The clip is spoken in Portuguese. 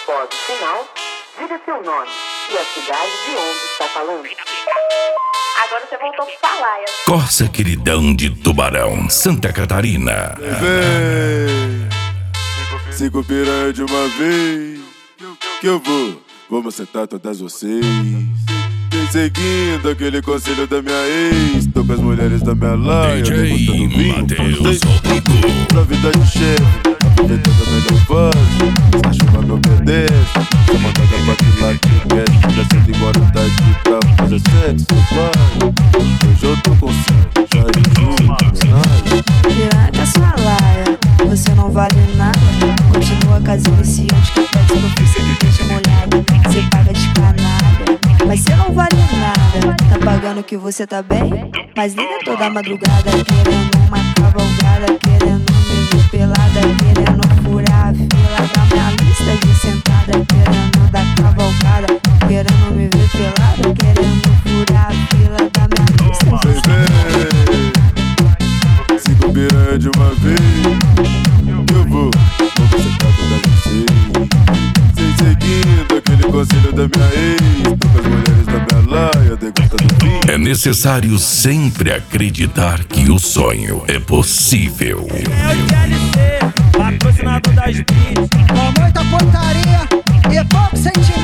Após o sinal, diga seu nome e a cidade de onde está falando. Agora você voltou pro Falaia. Corsa Queridão de Tubarão, Santa Catarina. Vem, 5 piranha de uma vez, que eu vou macetar todas vocês. Seguindo aquele conselho da minha ex, tô com as mulheres da minha laia, DJ Matheus Rodrigo. Pra vida de chefe, aproveitando a melhor fase. Se a chuva me obedece, sou mandada pra pilar que mexe. Já sendo embora tarde pra fazer sexo, vai. Hoje eu tô com sono, já juro, Piranha com a sua laia, você não vale nada. Continua com as iniciantes que pede no ofício que deixa molhada. Você paga de canalha, mas você não vale nada. Tá pagando que você tá bem, mas liga toda madrugada. Querendo uma cavalgada, querendo me ver pelada, querendo furar a fila da minha lista de sentada. Querendo dar cavalgada, querendo me ver pelada, querendo furar a fila da minha lista de sentada. 5 piranha de uma vez, eu vou macetar todas vocês. Seguindo aquele conselho da minha ex, tô com as mulheres da minha laia, degustando vinho. É necessário sempre acreditar que o sonho é possível. É o TLC, patrocinador das beats. Com muita portaria e pouco sentimento.